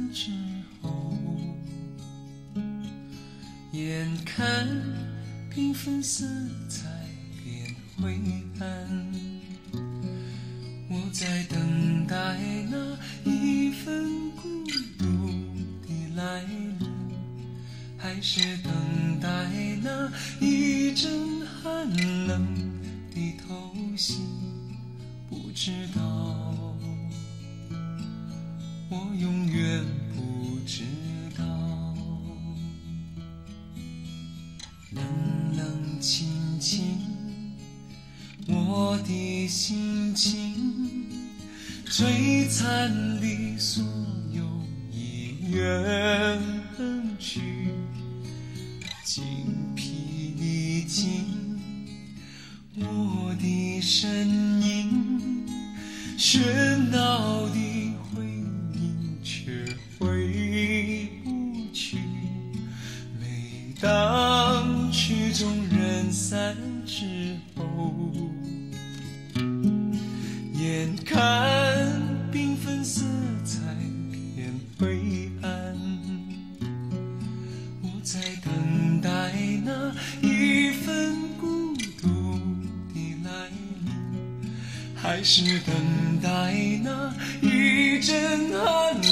之后，眼看缤纷色彩变灰暗，我在等待那一份孤独的来临，还是等待那一阵寒冷的偷袭？不知道，我永远不知道。冷冷清清，我的心情璀璨的所有已远去，精疲力尽，我的身影喧闹的回音却回不去。每当曲终人散之后，眼看缤纷色彩变灰暗，我在等待那一份孤独的来临，还是等待那一阵寒